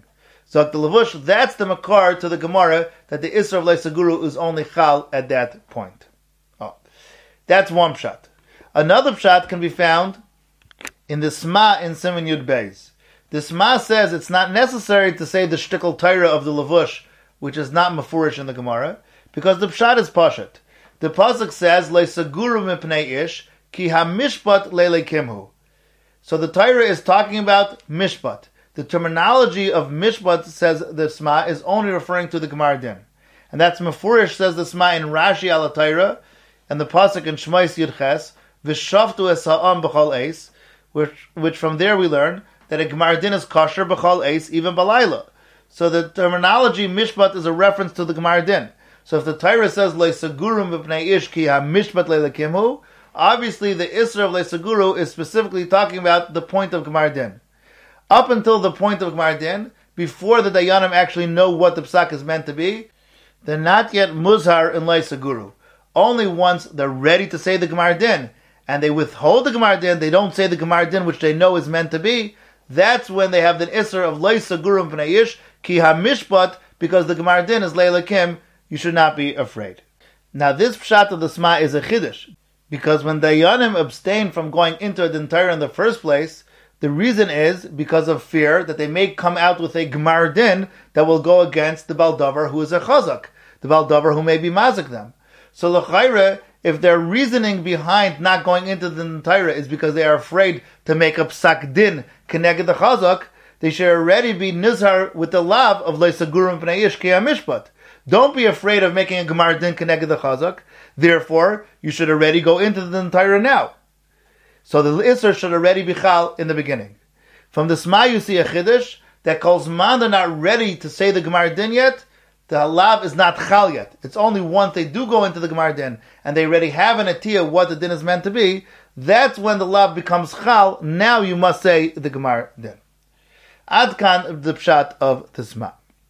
So the Levush, that's the makar to the Gemara that the Isra of Leisaguru is only chal at that point. Oh, that's one pshat. Another pshat can be found in the Sma in Siman Yud Beis. The Sma says it's not necessary to say the shtickle Torah of the Levush, which is not mafurish in the Gemara, because the pshat is pashat. The pasuk says Leisaguru mipnei ish ki hamishpat leilekimhu. So the Torah is talking about mishpat. The terminology of mishpat, says the Sma, is only referring to the Gemara Din. And that's mafurish, says the Sma in Rashi al Torah, and the pasuk in Shmais Yud Ches, v'shaftu es ha'am b'chol eis, which, which from there we learn that a Gemara Din is kosher b'chol eis, even b'layla. So the terminology mishpat is a reference to the Gemara Din. So if the Torah says le'sagurum b'pnei ish ki ha-mishpat le'lekimhu, obviously the Isra of le'saguru is specifically talking about the point of Gemara Din. Up until the point of Gemara Din, before the Dayanim actually know what the psak is meant to be, they're not yet muzhar in le'saguru. Only once they're ready to say the Gemara Din, and they withhold the Gemara Din, they don't say the Gemara Din which they know is meant to be, that's when they have the Isra of le'saguru b'pnei ish ki ha-mishpat, because the Gemara Din is le'lekim, you should not be afraid. Now this pshat of the Sma is a chiddush, because when Dayanim abstain from going into a Din Torah in the first place, the reason is because of fear that they may come out with a Gemara Din that will go against the Baldavar who is a Chazak, the Baldavar who may be mazik them. So l'chayre, if their reasoning behind not going into the Din Torah is because they are afraid to make a psak din connected the Chazak, they should already be nizhar with the lav of le'sagurim pnei ish ki ha-mishpat. Don't be afraid of making a Gemara Din connected the Chazak. Therefore, you should already go into the Din Torah now. So the Isser should already be chal in the beginning. From the Sma you see a chiddush that calls man they're not ready to say the Gemara Din yet. The halav is not chal yet. It's only once they do go into the Gemara Din and they already have an idea what the din is meant to be. That's when the lav becomes chal. Now you must say the Gemara Din. Adkan the pshat of the Sma.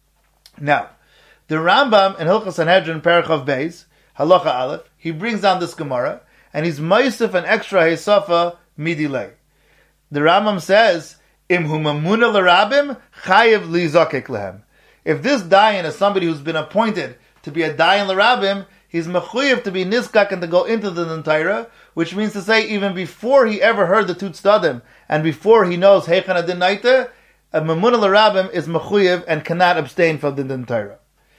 Now, the Rambam in Hilchos Sanhedrin Parachav Beis Halacha Aleph, he brings down this Gemara, and he's Ma'isif an extra Heisafa midilei. The Rambam says, Im hu mamuna l'rabim, chayev li zakek lehem. If this dayan is somebody who's been appointed to be a dayan l'rabim, he's mechuyev to be niskak and to go into the Din Torah, which means to say, even before he ever heard the Tut Stadim, and before he knows Heichana Din Naita, a mamuna l'rabim is mechuyev and cannot abstain from the Din Torah.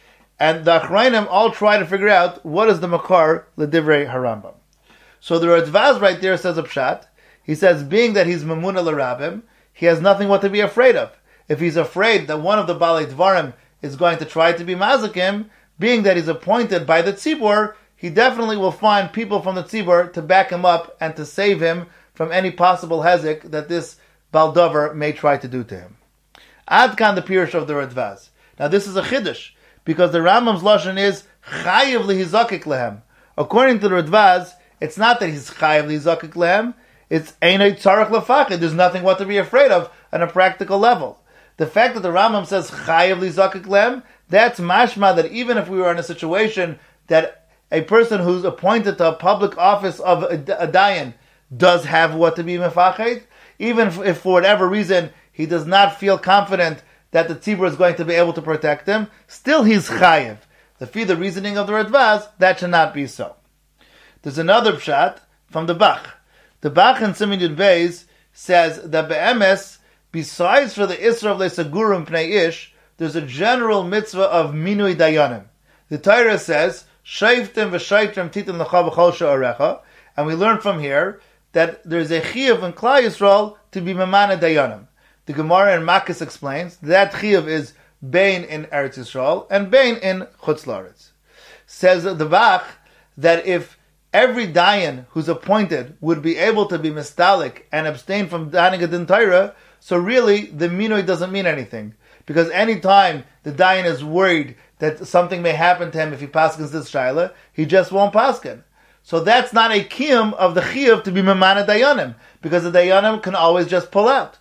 And the Achrayim all try to figure out what is the makar l'divrei harambam. So the Radvaz right there says a pshat. He says, being that he's mamuna l'rabim, he has nothing what to be afraid of. If he's afraid that one of the Balei Dvarim is going to try to be mazakim, being that he's appointed by the tzibur, he definitely will find people from the tzibur to back him up and to save him from any possible hezek that this Baldover may try to do to him. Adkan the pirush of the Radvaz. Now this is a chiddush, because the Rambam's lashon is chayiv lihizakik lehem. According to the Radvaz, it's not that he's chayiv lihizakik lehem, it's einay tzarech lefachid. There's nothing what to be afraid of on a practical level. The fact that the Rambam says chayiv lihizakik lehem, that's mashma that even if we were in a situation that a person who's appointed to a public office of a, a dayan does have what to be mefached, even if, if for whatever reason he does not feel confident that the tzibur is going to be able to protect him, still he's chayiv. The fee, the reasoning of the Radvaz, that should not be so. There's another pshat from the Bach. The Bach in Siman Yud Beis says that be'emes, besides for the Isra of Le'sagurim Pnei Ish, there's a general mitzvah of minui dayanim. The Torah says, Shaiftim v'shaitim titim l'cha b'chol she'arecha, and we learn from here that there's a chiyuv in Klal Yisrael to be mamana dayanim. The Gemara in Makkas explains that chiyuv is bein in Eretz Yisrael and bein in Chutz La'aretz. Says the Bach that if every dayan who's appointed would be able to be mistalik and abstain from dayaning a Din Torah, so really the minui doesn't mean anything. Because any time the dayan is worried that something may happen to him if he paskins this shaila, he just won't paskin. So that's not a kiyum of the chiyuv to be mamana dayanim, because the dayanim can always just pull out.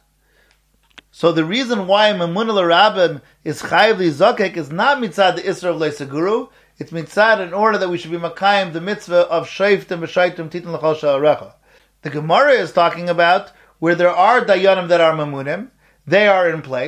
So the reason why Mamun al-Rabim is chayiv li-zakek is not mitzad the Isra of Le'saguru, it's mitzad in order that we should be makayim the mitzvah of shaiftim v'shaitim titin l'chol she'arecha. The Gemara is talking about where there are dayanim that are mamunim, they are in place,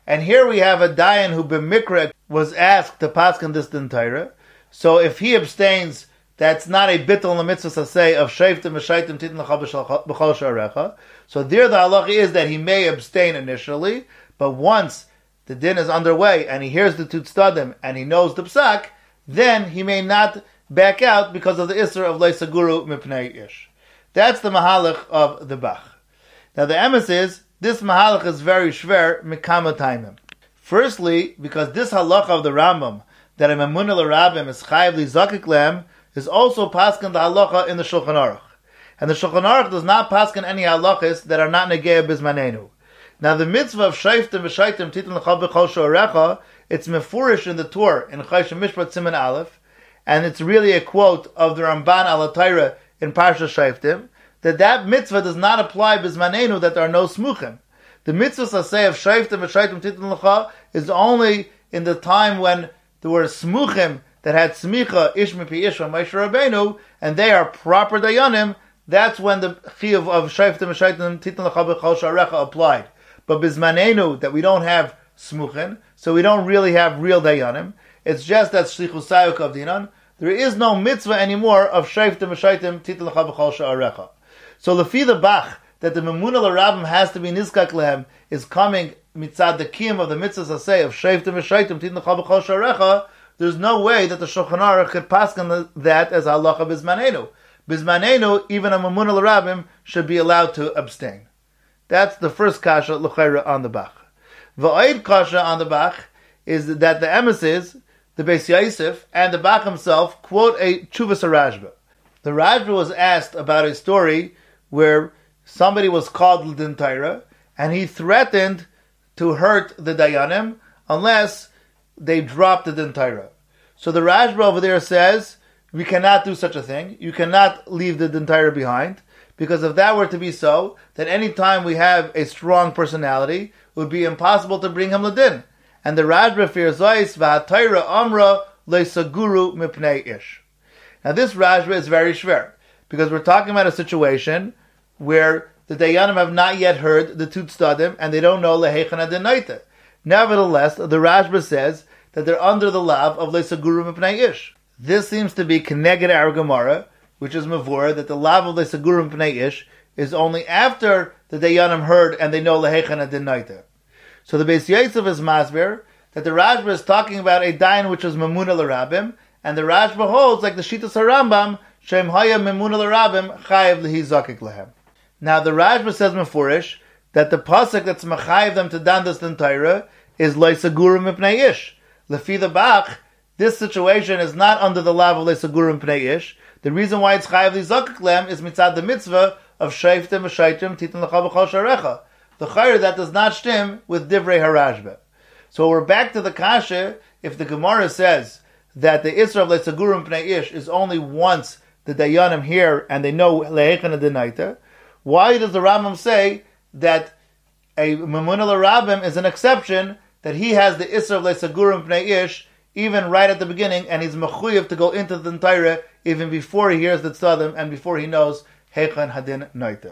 And here we have a dayan who b'mikra was asked to paskin this din Torah. So if he abstains, that's not a bittul in the mitzvah say of shayftim v'shaytim titin l'cha b'chol sha'arecha. So there the halacha is that he may abstain initially, but once the din is underway and he hears the tutstadim and he knows the psak, then he may not back out because of the isser of leisaguru mipnei ish. That's the mahalach of the Bach. Now the emes is, this mahalach is very shver mikama taimim. Firstly, because this halacha of the Rambam, that a memunah l'rabim is chayiv li zakik lehem, is also paskin the halacha in the Shulchan Aruch. And the Shulchan Aruch does not paskin any halachas that are not negeya bizmanenu. Now the mitzvah of shayftim v'shaytim titin l'cha b'chol shorecha, it's mefurish in the Torah, in Chayshim Mishpat Siman Aleph, and it's really a quote of the Ramban al Torah in Parsha Shayftim, that that mitzvah does not apply bizmanenu, that there are no smuchim. The mitzvah say of shayftim v'shaytim titin l'cha is only in the time when there were smuchim that had smicha ish mipi ish from Moshe Rabbeinu, and they are proper dayanim. That's when the chiyuv of shayftim v'shaytim titin l'cha b'chol sha'arecha applied. But bizmanenu, that we don't have smuchin, so we don't really have real dayanim. It's just that shlichus sayuk of dinan. There is no mitzvah anymore of shayftim v'shaytim titin l'cha b'chol sha'arecha. So lefi the Bach, that the memunah l'rabim has to be nizkak lehem, is coming mitzad the kiyum of the mitzvah say of shayftim v'shaytim titin l'cha b'chol sha'arecha. There's no way that the Shulchan Aruch could paskin that as halacha bizmanenu. Bizmanenu, even a memunah l'rabim should be allowed to abstain. That's the first kasha l'chayra on the Bach. V'oid kasha on the Bach is that the emes is, the Beis Yosef and the Bach himself quote a Tshuvas Rashba. The Rashba was asked about a story where somebody was called l'din Torah and he threatened to hurt the dayanim unless they dropped the din Torah. So the Rashba over there says, we cannot do such a thing. You cannot leave the din Torah behind, because if that were to be so, then any time we have a strong personality, it would be impossible to bring him l'din. And the Rashba fears Zois v'hatayra amra le'saguru mipnei ish. Now this Rashba is very shver, because we're talking about a situation where the dayanim have not yet heard the tutstadim and they don't know lehechan adinaita. Nevertheless, the Rashba says that they're under the lav of le'saguru mipnei ish. This seems to be keneged our Gemara, which is mavur, that the lav of le'saguru mipnei ish is only after the dayanim heard and they know lehechan adinaita. So the Beis Yosef is masber that the Rashba is talking about a dayan which is memunah l'rabim, and the Rashba holds like the Shitas HaRambam, shem haya memunah l'rabim chayiv lehi zakik lehem. Now the Rashba says mefurish that the pasuk that's mechayiv them to dan this din Torah is le'saguru mipnei ish. Lefi the Bach, this situation is not under the lav of le'saguru mipnei ish. The reason why it's chayiv lehi zakik lehem is mitzad the mitzvah of shayftim v'shaytim titin l'cha b'chol sha'arecha. The chayr that does not stem with divrei harashba. So we're back to the kasha. If the Gemara says that the isra of le'saguru mipnei ish is only once the dayanim hear and they know lehechan adinaita, why does the Rambam say that a memunah l'rabim is an exception, that he has the isra of le'saguru mipnei ish even right at the beginning, and he's mechuyev to go into the Torah even before he hears the tzadim and before he knows hechan hadin naita.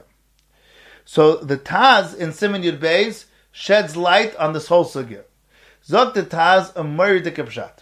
So the Taz in Siman Yud Beis sheds light on this whole sugya. Zok the Taz a meridik pshat.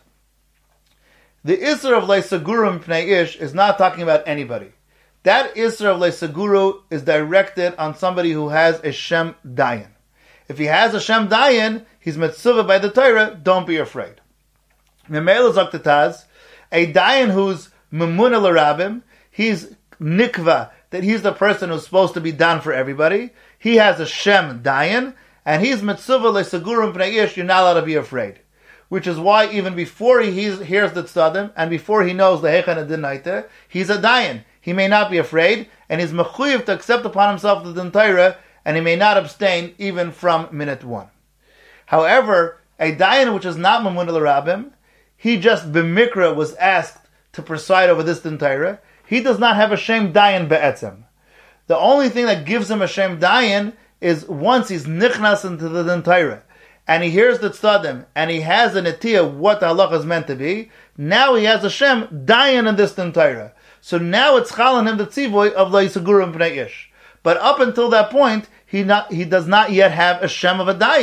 The isra of le'saguru mipnei ish is not talking about anybody. That isra of le'saguru is directed on somebody who has a shem dayan. If he has a shem dayan, he's mitzvah by the Torah. Don't be afraid. Memela zok the Taz, a dayan who's memunah l'rabim, he's nikva, that he's the person who's supposed to be done for everybody. He has a shem dayan, and he's mitzvah le'saguru mipnei ish. You're not allowed to be afraid. Which is why even before he hears the tzadim and before he knows the hechan adinaita, he's a dayan. He may not be afraid, and he's mechuyev to accept upon himself the din Torah, and he may not abstain even from minute one. However, a dayan which is not memunah l'rabim, he just b'mikra was asked to preside over this din Torah. He does not have a shem dayan be'etzem. The only thing that gives him a shem dayan is once he's nichnas into the din Torah, and he hears the tzadim, and he has an etiyah what the halacha is meant to be. Now he has a shem dayan in this din Torah. So now it's chal on him the tzivoy of le'saguru mipnei ish. But up until that point, he not he does not yet have a shem of a dayan.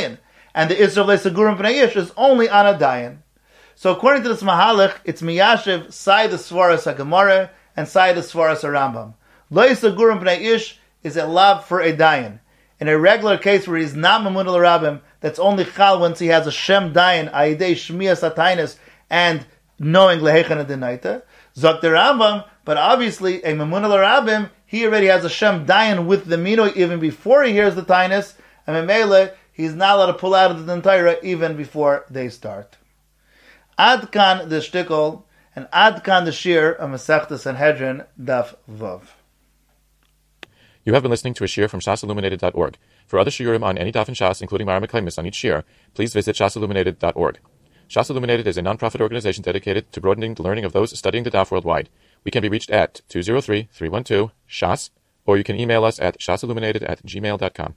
and the Isra of Leisagurim B'nai Ish is only on a dayan. So according to this Mahalach, it's Miyashiv, Sai the Svaras HaGemara, and Sai the Svaras HaRambam. Leisagurim B'nai Ish is a lav for a dayan. In a regular case where he's not Mamun al-Rabim, that's only Chal once he has a Shem dayan, Aidei Shmiyas HaTainis, and knowing Lehechana Denaita. Zok the Rambam, but obviously a Mamun al-Rabim, he already has a Shem dayan with the Mino even before he hears the Tainis, and Memele, he's not allowed to pull out of the Dentaira even before they start. Adkan the Shtikol, and Adkan the Shir of Masechta Sanhedrin, Daf Vav. You have been listening to a shir from shas illuminated dot org. For other shiurim on any daf in Shas, including Mara Mekaimis on each shir, please visit shas illuminated dot org. Shas Illuminated is a non-profit organization dedicated to broadening the learning of those studying the daf worldwide. We can be reached at two zero three, three one two, shas, or you can email us at shasilluminated at gmail dot com.